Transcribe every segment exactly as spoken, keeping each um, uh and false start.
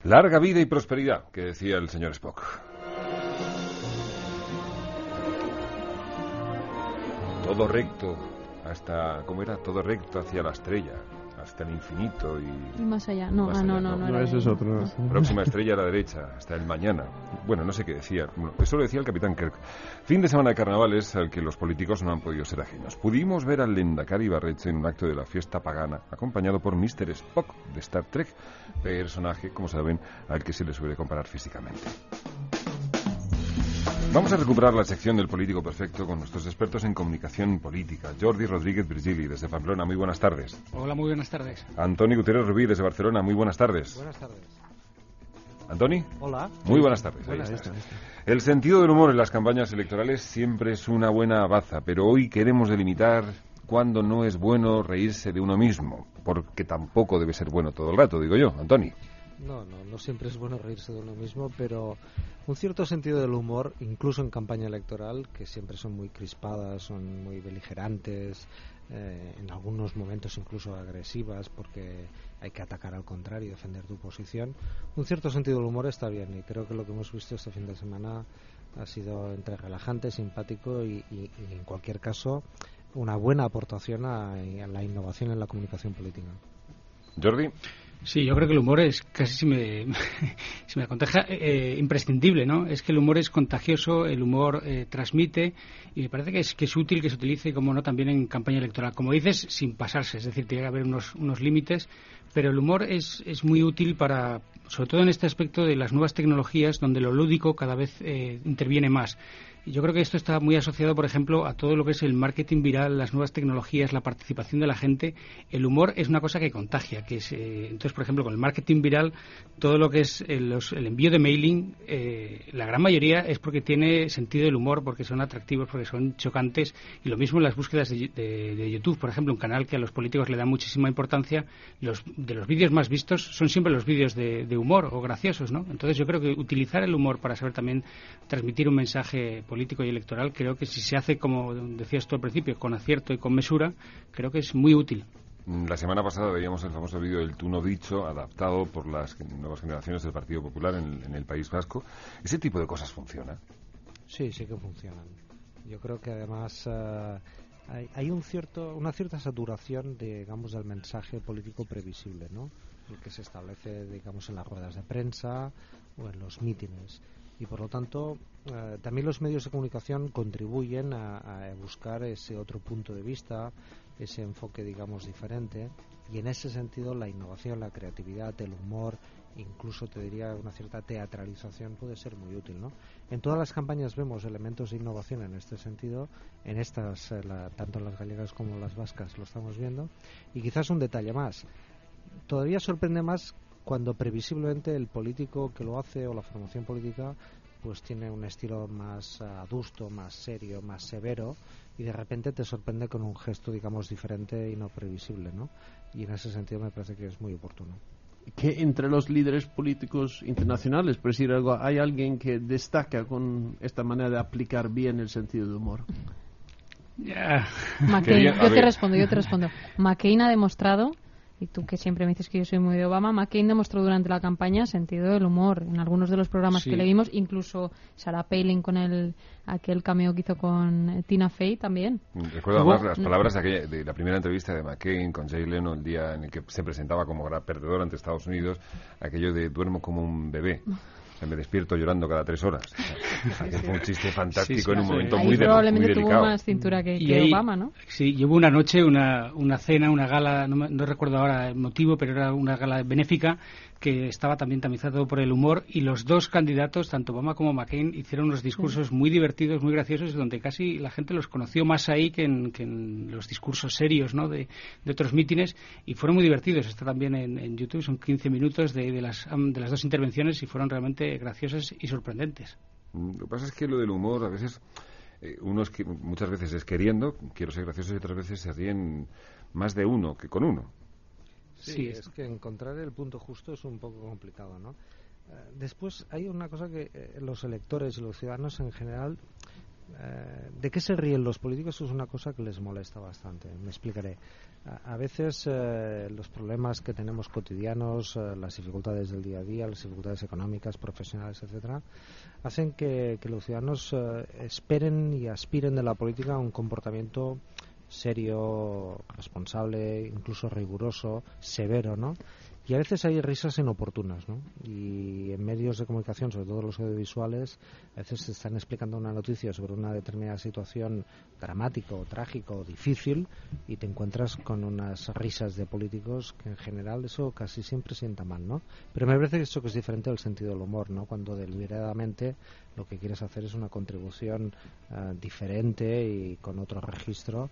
Larga vida y prosperidad, que decía el señor Spock. Todo recto, hasta, ¿cómo era? Todo recto hacia la estrella, hasta el infinito y... Y más allá, no, más ah, no, allá, no, no, No, era ese de- es otro. no. Próxima estrella a la derecha, hasta el mañana. Bueno, no sé qué decía. Bueno, eso lo decía el capitán Kirk. Fin de semana de carnavales al que los políticos no han podido ser ajenos. Pudimos ver al Lehendakari Ibarretxe en un acto de la fiesta pagana, acompañado por míster Spock de Star Trek, personaje, como saben, al que se le suele comparar físicamente. Vamos a recuperar la sección del político perfecto con nuestros expertos en comunicación política. Jordi Rodríguez Virgili, desde Pamplona, muy buenas tardes. Hola, muy buenas tardes. Antoni Guterres Rubí, desde Barcelona, muy buenas tardes. Buenas tardes. ¿Antoni? Hola. Muy buenas tardes. Ahí Buenas está. tardes. El sentido del humor en las campañas electorales siempre es una buena baza, pero hoy queremos delimitar cuándo no es bueno reírse de uno mismo, porque tampoco debe ser bueno todo el rato, digo yo. Antoni. No, no, no siempre es bueno reírse de uno mismo, pero un cierto sentido del humor, incluso en campaña electoral, que siempre son muy crispadas, son muy beligerantes, eh, en algunos momentos incluso agresivas, porque hay que atacar al contrario y defender tu posición. Un cierto sentido del humor está bien, y creo que lo que hemos visto este fin de semana ha sido entre relajante, simpático y, y, y en cualquier caso una buena aportación a, a la innovación en la comunicación política. Jordi. Sí, yo creo que el humor es casi, si me, si me aconseja, eh, imprescindible, ¿no? Es que el humor es contagioso, el humor eh, transmite, y me parece que es, que es útil que se utilice, como no, también en campaña electoral. Como dices, sin pasarse, es decir, tiene que haber unos, unos límites, pero el humor es, es muy útil para, sobre todo en este aspecto de las nuevas tecnologías, donde lo lúdico cada vez eh, interviene más. Yo creo que esto está muy asociado, por ejemplo, a todo lo que es el marketing viral, las nuevas tecnologías, la participación de la gente. El humor es una cosa que contagia. Que es, eh, entonces, por ejemplo, con el marketing viral, todo lo que es el, los, el envío de mailing, eh, la gran mayoría es porque tiene sentido del humor, porque son atractivos, porque son chocantes. Y lo mismo en las búsquedas de, de, de YouTube, por ejemplo, un canal que a los políticos le da muchísima importancia. Los, de los vídeos más vistos son siempre los vídeos de, de humor o graciosos, ¿no? Entonces, yo creo que utilizar el humor para saber también transmitir un mensaje político y electoral, creo que si se hace, como decías tú al principio, con acierto y con mesura, creo que es muy útil. La semana pasada veíamos el famoso vídeo del Tú no dicho, adaptado por las nuevas generaciones del Partido Popular en, en el País Vasco. ¿Ese tipo de cosas funciona? Sí, sí que funcionan. Yo creo que además uh, hay, hay un cierto, una cierta saturación, de, digamos, del mensaje político previsible, ¿no? El que se establece, digamos, en las ruedas de prensa o en los mítines. Y por lo tanto, eh, también los medios de comunicación contribuyen a, a buscar ese otro punto de vista, ese enfoque, digamos, diferente. Y en ese sentido, la innovación, la creatividad, el humor, incluso te diría una cierta teatralización puede ser muy útil, ¿no? En todas las campañas vemos elementos de innovación en este sentido, en estas, eh, la, tanto en las gallegas como en las vascas lo estamos viendo. Y quizás un detalle más, todavía sorprende más cuando previsiblemente el político que lo hace o la formación política pues tiene un estilo más adusto, más serio, más severo, y de repente te sorprende con un gesto, digamos, diferente y no previsible, ¿no? Y en ese sentido me parece que es muy oportuno. Que entre los líderes políticos internacionales, por decir algo, hay alguien que destaca con esta manera de aplicar bien el sentido de humor. Yeah. McCain, Quería- a yo te ver. respondo, yo te respondo. McCain ha demostrado, y tú que siempre me dices que yo soy muy de Obama, McCain demostró durante la campaña sentido del humor en algunos de los programas Sí. que le vimos, incluso Sarah Palin con el aquel cameo que hizo con eh, Tina Fey también. Recuerdo Hubo- más las palabras de, aquella, de la primera entrevista de McCain con Jay Leno, el día en el que se presentaba como gran perdedor ante Estados Unidos, aquello de duermo como un bebé. O sea, me despierto llorando cada tres horas. O sea, fue un chiste fantástico Sí, sí, en un sí. momento Ahí muy, de, muy probablemente tuvo delicado. más cintura que, Y que ahí- Obama, ¿no? Sí, llevo una noche, una, una cena, una gala, no, me- no recuerdo ahora el motivo, pero era una gala benéfica que estaba también tamizado por el humor, y los dos candidatos, tanto Obama como McCain, hicieron unos discursos muy divertidos, muy graciosos, donde casi la gente los conoció más ahí que en, que en los discursos serios, ¿no?, de, de otros mítines, y fueron muy divertidos. Está también en, en YouTube, son quince minutos de, de, las, de las dos intervenciones, y fueron realmente graciosas y sorprendentes. Lo que pasa es que lo del humor a veces, eh, uno es que muchas veces es queriendo, quiero ser gracioso, y otras veces se ríen más de uno que con uno. Sí, Sí, es es- que encontrar el punto justo es un poco complicado, ¿no? Eh, después hay una cosa que eh, los electores y los ciudadanos en general eh, ¿de qué se ríen los políticos? Es una cosa que les molesta bastante. Me explicaré. A, a veces eh, los problemas que tenemos cotidianos, eh, las dificultades del día a día, las dificultades económicas, profesionales, etcétera, hacen que, que los ciudadanos eh, esperen y aspiren de la política a un comportamiento serio, responsable, incluso riguroso, severo, ¿no? Y a veces hay risas inoportunas, ¿no? Y en medios de comunicación, sobre todo los audiovisuales, a veces se están explicando una noticia sobre una determinada situación dramática o trágica o difícil y te encuentras con unas risas de políticos que en general eso casi siempre sienta mal, ¿no? Pero me parece que eso que es diferente al sentido del humor, ¿no? Cuando deliberadamente lo que quieres hacer es una contribución uh, diferente y con otro registro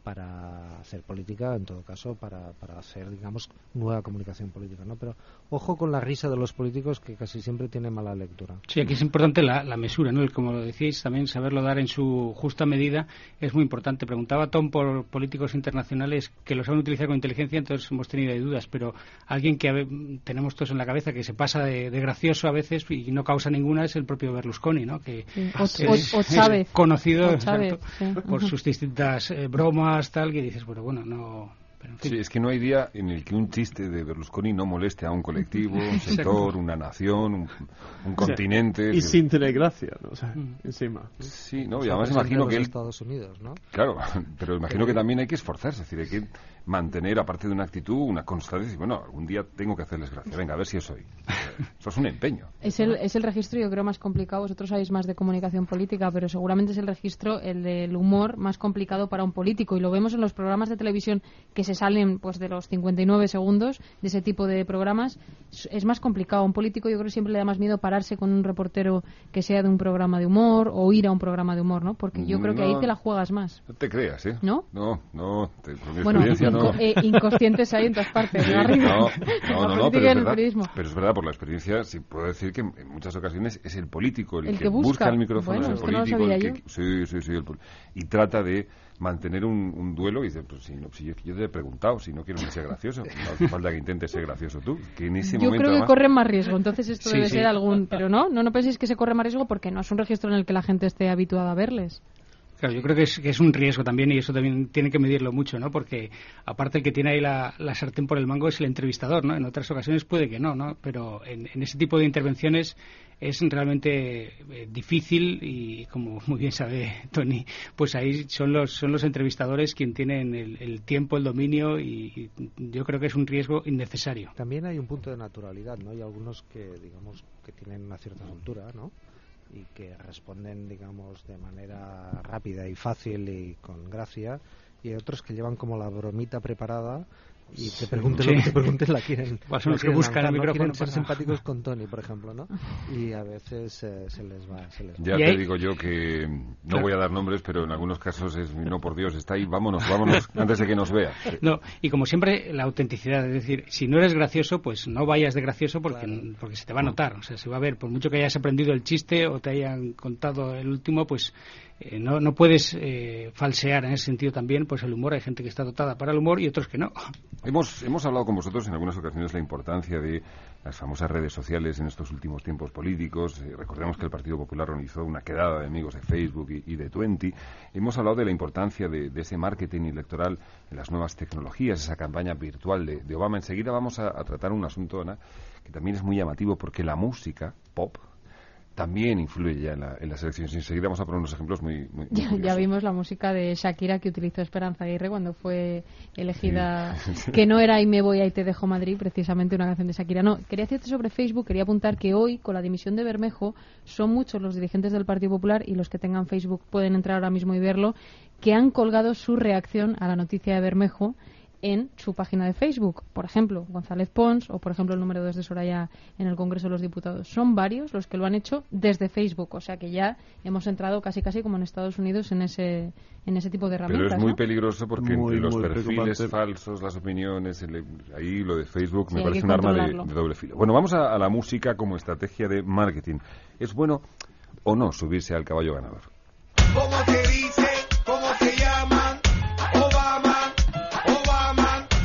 para hacer política, en todo caso, para, para hacer, digamos, nueva comunicación política, ¿no? Pero ojo con la risa de los políticos, que casi siempre tiene mala lectura. Sí, aquí es importante la, la mesura, ¿no? El, como lo decís, también saberlo dar en su justa medida es muy importante. Preguntaba Tom por políticos internacionales que lo saben utilizar con inteligencia, entonces hemos tenido dudas, pero alguien que a, tenemos todos en la cabeza que se pasa de, de gracioso a veces y no causa ninguna es el propio Berlusconi, ¿no? Que sí. es, o, o, o Chávez. es conocido o Chávez, exacto, sí. por sus distintas eh, bromas, tal, que dices, bueno, bueno, no... Pero en fin. Sí, es que no hay día en el que un chiste de Berlusconi no moleste a un colectivo, un sector, una nación, un, un continente. Y sin tener gracia, ¿no? O sea, mm. encima. Sí, no, y además imagino que él... Estados Unidos, ¿no? Claro, pero imagino que también hay que esforzarse, es decir, hay que mantener, aparte de una actitud, una constancia, y bueno, algún día tengo que hacerles gracia, venga, a ver si eso soy. Eso es un empeño. Es el, es el registro, yo creo, más complicado. Vosotros sabéis más de comunicación política, pero seguramente es el registro, el del humor, más complicado para un político. Y lo vemos en los programas de televisión que se salen pues de los cincuenta y nueve segundos de ese tipo de programas. Es más complicado. A un político yo creo que siempre le da más miedo pararse con un reportero que sea de un programa de humor o ir a un programa de humor, ¿no? Porque yo creo que no, ahí te la juegas más. No te creas, ¿eh? ¿No? No, no. Te, por mi bueno, experiencia inco no. Eh, inconscientes hay en todas partes, sí, ¿no? Arriba. No, no, no, no, pero es, verdad, pero es verdad, por la experiencia, sí puedo decir que en muchas ocasiones es el político el, el que, que busca. busca el micrófono, bueno, es el es que político no lo el sabía que... yo. Sí, sí, sí. El, y trata de mantener un, un duelo y dice, pues si, no, si yo, yo te he preguntado, si no quiero que sea gracioso, no hace falta que intentes ser gracioso tú, que en ese yo momento... creo que además... corren más riesgo, entonces esto sí, debe sí. ser algún... Pero no, no, no penséis que se corre más riesgo porque no es un registro en el que la gente esté habituada a verles. Claro, yo creo que es, que es un riesgo también y eso también tiene que medirlo mucho, ¿no? Porque aparte el que tiene ahí la, la sartén por el mango es el entrevistador, ¿no? En otras ocasiones puede que no, ¿no? Pero en, en ese tipo de intervenciones es realmente eh, difícil y, como muy bien sabe Tony, pues ahí son los son los entrevistadores quienes tienen el, el tiempo, el dominio y, y yo creo que es un riesgo innecesario. También hay un punto de naturalidad, ¿no? Hay algunos que, digamos, que tienen una cierta soltura, ¿no? Y que responden, digamos, de manera rápida y fácil y con gracia, y hay otros que llevan como la bromita preparada y te pregunten sí. lo que te pregunten la quieren, pues son los la quieren que buscan lanzar, el ¿no? micrófono Quieren ser para... simpáticos con Tony, por ejemplo, ¿no? Y a veces eh, se les va, se les va. Ya ¿Y te hay? digo yo que no claro. voy a dar nombres, pero en algunos casos es, no, por Dios, está ahí, vámonos, vámonos, antes de que nos vea. No, y como siempre, la autenticidad, es decir, si no eres gracioso, pues no vayas de gracioso porque, claro. porque se te va a notar, o sea, se va a ver, por mucho que hayas aprendido el chiste o te hayan contado el último, pues eh, no, no puedes eh, falsear en ese sentido también, pues el humor, hay gente que está dotada para el humor y otros que no. Hemos, hemos hablado con vosotros en algunas ocasiones la importancia de las famosas redes sociales en estos últimos tiempos políticos. Eh, recordemos que el Partido Popular organizó una quedada de amigos de Facebook y, y de Twenty. Hemos hablado de la importancia de, de ese marketing electoral en las nuevas tecnologías, esa campaña virtual de, de Obama. Enseguida vamos a, a tratar un asunto, Ana, que también es muy llamativo porque la música pop también influye ya en, la, en las elecciones. Enseguida vamos a poner unos ejemplos muy, muy, muy ya, ya vimos la música de Shakira que utilizó Esperanza Aguirre cuando fue elegida, sí. que no era "Y me voy, ahí te dejo Madrid", precisamente una canción de Shakira. No, quería decirte sobre Facebook, quería apuntar que hoy, con la dimisión de Bermejo, son muchos los dirigentes del Partido Popular, y los que tengan Facebook pueden entrar ahora mismo y verlo, que han colgado su reacción a la noticia de Bermejo en su página de Facebook. Por ejemplo, González Pons, o por ejemplo el número dos de Soraya en el Congreso de los Diputados. Son varios los que lo han hecho desde Facebook, o sea que ya hemos entrado casi casi como en Estados Unidos en ese en ese tipo de herramientas. Pero es muy ¿no? peligroso porque muy, entre los muy perfiles falsos, las opiniones, el, ahí lo de Facebook sí, me parece un arma de, de doble filo. Bueno, vamos a, a la música como estrategia de marketing. ¿Es bueno o no subirse al caballo ganador? ¿Cómo te dice? ¿Cómo te llaman? Obama, Obama, ¿cómo se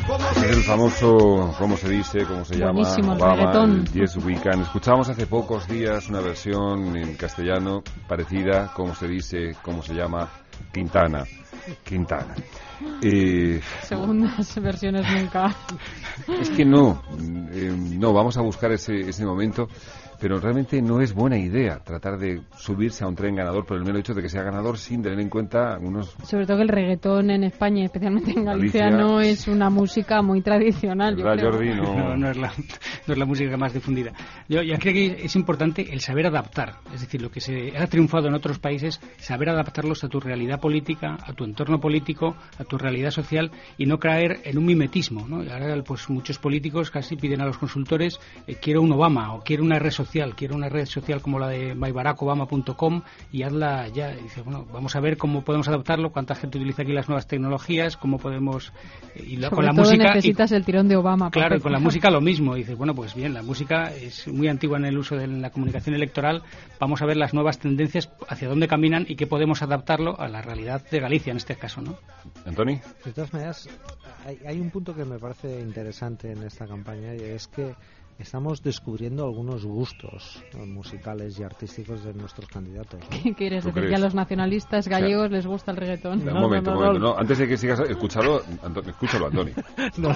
Es el famoso, ¿cómo se dice? ¿Cómo se llama? Buenísimo, el Obama, reggaetón. el Yes We Can. Escuchábamos hace pocos días una versión en castellano parecida, ¿cómo se dice? ¿Cómo se llama? Quintana. Quintana. Eh, Segundas versiones nunca. es que no, eh, no, vamos a buscar ese, ese momento, pero realmente no es buena idea tratar de subirse a un tren ganador por el mero hecho de que sea ganador sin tener en cuenta unos... Sobre todo que el reggaetón en España, especialmente en Galicia, Galicia, no es una música muy tradicional. Yo ¿Verdad, creo. Jordi? No, No, no es la, no es la música más difundida. Yo, yo creo que es importante el saber adaptar, es decir, lo que se ha triunfado en otros países, saber adaptarlos a tu realidad política, a tu entorno político, a tu realidad social y no caer en un mimetismo, ¿no? Y ahora, pues muchos políticos casi piden a los consultores, eh, quiero un Obama o quiero una red social, quiero una red social como la de my barack obama punto com y hazla ya. Y dice, bueno, vamos a ver cómo podemos adaptarlo, cuánta gente utiliza aquí las nuevas tecnologías, cómo podemos... Eh, y lo, con la todo música... necesitas y, el tirón de Obama. Claro, y para con la música lo mismo. Y dices, bueno, pues bien, la música es muy antigua en el uso de la comunicación electoral. Vamos a ver las nuevas tendencias, hacia dónde caminan y qué podemos adaptarlo a la realidad de Galicia en este caso, ¿no? ¿Antoni? De todas maneras, hay, hay un punto que me parece interesante en esta campaña y es que estamos descubriendo algunos gustos, ¿no?, musicales y artísticos de nuestros candidatos, ¿no? ¿Qué quieres ¿Tú decir? crees? Que a los nacionalistas gallegos les gusta el reggaetón. Un No, momento, no, un no, momento. no. No, antes de que sigas, escúchalo, Anto- escúchalo, Antoni. No, no.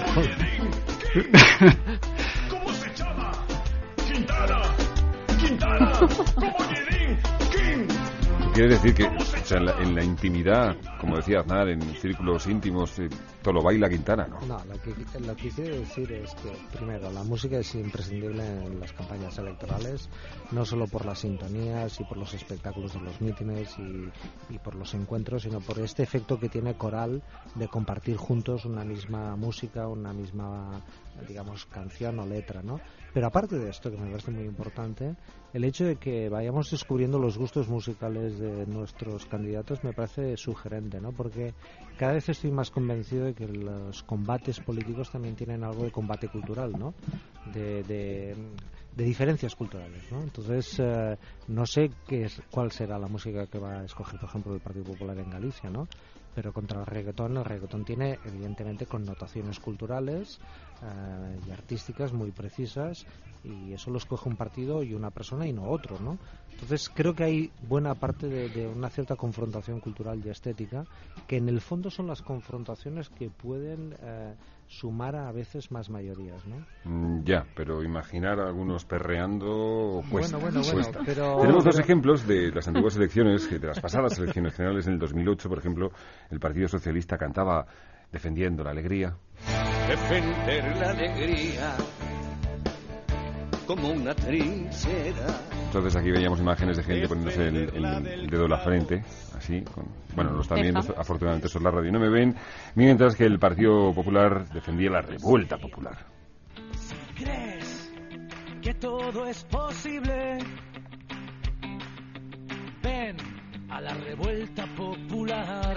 ¿Cómo se llama? Quintana, Quintana, como Yerín, King. Quiere decir que, o sea, en la, en la intimidad, como decía Aznar, en círculos íntimos, eh, todo lo baila Quintana, ¿no? No, lo que, lo que quiero decir es que, primero, la música es imprescindible en las campañas electorales, no solo por las sintonías y por los espectáculos de los mítines y, y por los encuentros, sino por este efecto que tiene coral de compartir juntos una misma música, una misma, digamos, canción o letra, ¿no? Pero aparte de esto, que me parece muy importante, el hecho de que vayamos descubriendo los gustos musicales de nuestros candidatos me parece sugerente, ¿no? Porque cada vez estoy más convencido de que los combates políticos también tienen algo de combate cultural, ¿no? De, de, de diferencias culturales, ¿no? Entonces, eh, no sé qué es, cuál será la música que va a escoger, por ejemplo, el Partido Popular en Galicia, ¿no? Pero contra el reggaetón, el reggaetón tiene evidentemente connotaciones culturales eh, y artísticas muy precisas, y eso lo escoge un partido y una persona y no otro, ¿no? Entonces creo que hay buena parte de, de una cierta confrontación cultural y estética, que en el fondo son las confrontaciones que pueden eh, sumar a veces más mayorías, ¿no? Mm, ya, pero imaginar a algunos perreando cuesta. Bueno, bueno, bueno, cuesta. pero- Tenemos dos pero- ejemplos de las antiguas elecciones, de las pasadas elecciones generales en el dos mil ocho, por ejemplo, el Partido Socialista cantaba defendiendo la alegría. Defender la alegría como una trinchera. Entonces aquí veíamos imágenes de gente poniéndose el, el- el dedo en la frente, así, con, bueno, lo están viendo, afortunadamente eso es la radio, no me ven, mientras que el Partido Popular defendía la revuelta popular. ¿Crees que todo es posible? Ven a la revuelta popular.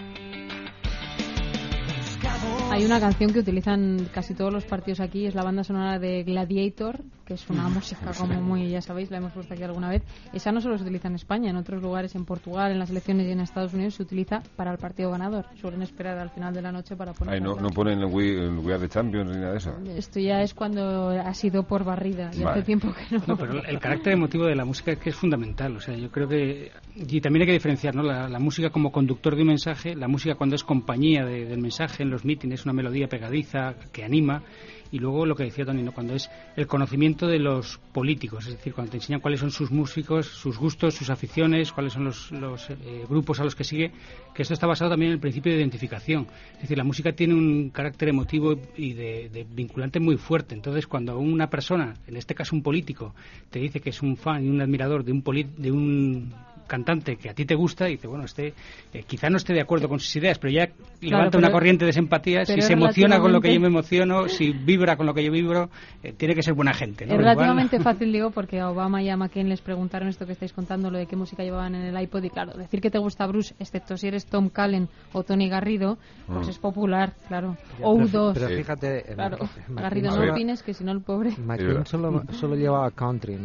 Hay una canción que utilizan casi todos los partidos aquí, es la banda sonora de Gladiator, que es una música como muy, ya sabéis, la hemos puesto aquí alguna vez. Esa no solo se utiliza en España, en otros lugares, en Portugal, en las elecciones y en Estados Unidos se utiliza para el partido ganador. Suelen esperar al final de la noche para poner. Ay, no, no ponen el We, el We Are the Champions ni nada de eso. Esto ya es cuando ha sido por barrida y Vale. hace tiempo que no. No, pero el carácter emotivo de la música es que es fundamental. O sea, yo creo que... Y también hay que diferenciar, ¿no? La, la música como conductor de un mensaje, la música cuando es compañía de, del mensaje en los mítines, una melodía pegadiza que anima, y luego lo que decía Tony, ¿no? Cuando es el conocimiento de los políticos, es decir, cuando te enseñan cuáles son sus músicos, sus gustos, sus aficiones, cuáles son los, los eh, grupos a los que sigue, que esto está basado también en el principio de identificación. Es decir, la música tiene un carácter emotivo y de, de vinculante muy fuerte. Entonces, cuando una persona, en este caso un político, te dice que es un fan y un admirador de un poli- de un cantante que a ti te gusta, y dice, bueno, este eh, quizá no esté de acuerdo con sus ideas, pero ya levanta pero- una corriente de simpatía, si pero se emociona con lo que yo me relativamente- emociono, si vibra con lo que yo vibro, eh, tiene que ser buena gente, ¿no? Es Igual- relativamente fácil, digo, porque a Obama y a McCain les preguntaron esto que estáis contando, lo de qué música llevaban en el iPod, y claro, decir que te gusta Bruce, excepto si eres Tom Cullen o Tony Garrido, pues Mm. es popular, claro. Ya, O pero- U dos. Pero Sí. fíjate, eh, Claro, McCain- Garrido A no ver. opines, que si no el pobre... McCain solo, solo llevaba country, ¿no?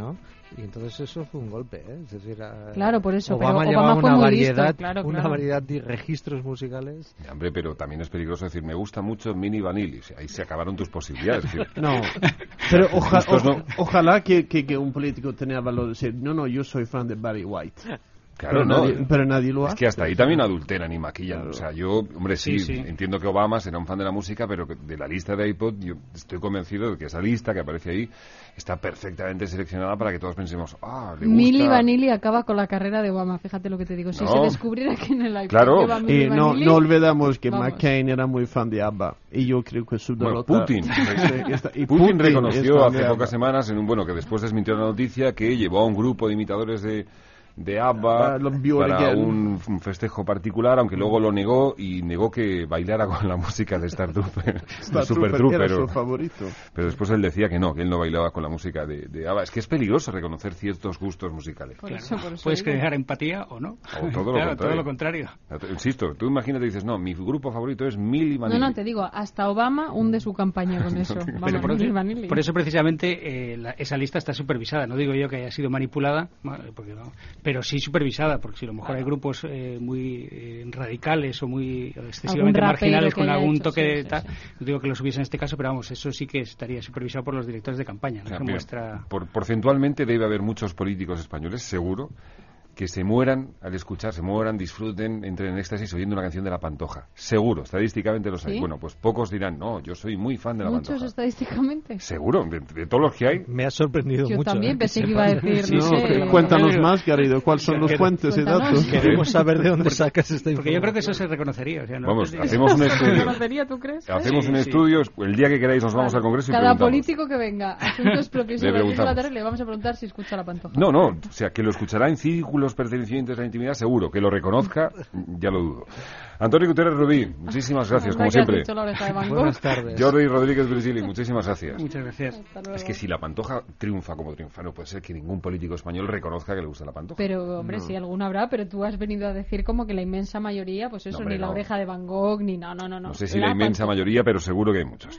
Y entonces eso fue un golpe, ¿eh? Es decir, claro, por eso, Obama pero llevaba Obama fue una muy variedad, listo, claro, una claro. variedad de registros musicales. Ya, hombre, pero también es peligroso decir, me gusta mucho Mini Vanilli. O sea, ahí se acabaron tus posibilidades. Es decir, No, pero oja- Estos no. o- ojalá que, que, que un político tenga valor de decir, no, no, yo soy fan de Barry White. claro, pero, no. nadie, pero nadie lo hace. Es que hasta ahí también adulteran y maquillan. Claro. O sea, yo, hombre, sí, Sí, sí. entiendo que Obama será un fan de la música, pero que de la lista de iPod, yo estoy convencido de que esa lista que aparece ahí está perfectamente seleccionada para que todos pensemos, ah, le gusta... Milli Vanilli acaba con la carrera de Obama, fíjate lo que te digo. Si No. se descubriera que en el iPod Claro. lleva Milli Y no, Vanilli, no olvidamos que vamos. McCain era muy fan de ABBA. Y yo creo que su Bueno, derrota... Putin. Sí, está- y Putin, es reconoció fan de hace ABBA. pocas semanas, en un bueno, que después desmintió la noticia, que llevó a un grupo de imitadores de, de ABBA Ah, lo vio para again. un, un festejo particular, aunque luego lo negó y negó que bailara con la música de Star Trooper, Star de Super Trooper era Trooper. su favorito. Pero después él decía que no, que él no bailaba con la música de, de ABBA. Es que es peligroso reconocer ciertos gustos musicales. Por Claro. eso, por eso Puedes digo. crear empatía o no. O todo lo Claro, contrario. todo lo contrario. Insisto, tú imagínate y dices, no, mi grupo favorito es Milli No, Vanilli. no, te digo, hasta Obama hunde su campaña con eso. Pero Vamos, por, Milli Vanilli. por eso precisamente eh, la- esa lista está supervisada. No digo yo que haya sido manipulada, bueno, porque no, pero sí supervisada, porque si a lo mejor hay grupos eh, muy eh, radicales o muy excesivamente rapero marginales que con haya algún hecho, toque sí, de sí, tal, sí. no digo que los hubiese en este caso, pero vamos, eso sí que estaría supervisado por los directores de campaña, O ¿no? sea, Que mira, muestra... por, porcentualmente debe haber muchos políticos españoles, seguro, que se mueran al escuchar, se mueran, disfruten, entren en éxtasis oyendo una canción de La Pantoja. Seguro, estadísticamente los hay. ¿Sí? Bueno, pues pocos dirán, no, yo soy muy fan de La Muchos Pantoja. estadísticamente. Seguro, de, de todos los que hay. Me ha sorprendido Yo mucho. también ¿eh? pensé que iba a decir, Sí, no no, sé. cuéntanos Pero- más, Garrido, ¿cuáles son los Que- fuentes y Cuéntanos. datos? Queremos saber de dónde sacas esta Porque yo creo que eso información. se reconocería. O sea, no Vamos, te- hacemos un ¿Se estudio. reconocería, tú crees? Hacemos Sí, un sí. estudio, el día que queráis nos vamos Vale. al Congreso y Cada preguntamos. político que venga, asuntos propios Le de la preguntamos. legislatura, le vamos a preguntar si escucha La Pantoja. No, no, o sea, que lo escuchará en círculos pertenecientes a la intimidad, seguro. Que lo reconozca, ya lo dudo. Antonio Guterres Rubí, muchísimas gracias, Anda como que has siempre. dicho la oreja de Van Gogh. Buenas tardes. Jordi Rodríguez Virgili, muchísimas gracias. Muchas gracias. Hasta luego. Es que si La Pantoja triunfa como triunfa, no puede ser que ningún político español reconozca que le gusta La Pantoja. Pero, hombre, sí, alguna habrá, pero tú has venido a decir como que la inmensa mayoría, pues eso, No, hombre, ni la no. oreja de Van Gogh, ni no, no, no. No sé si la inmensa Pantoja. mayoría, pero seguro que hay muchos.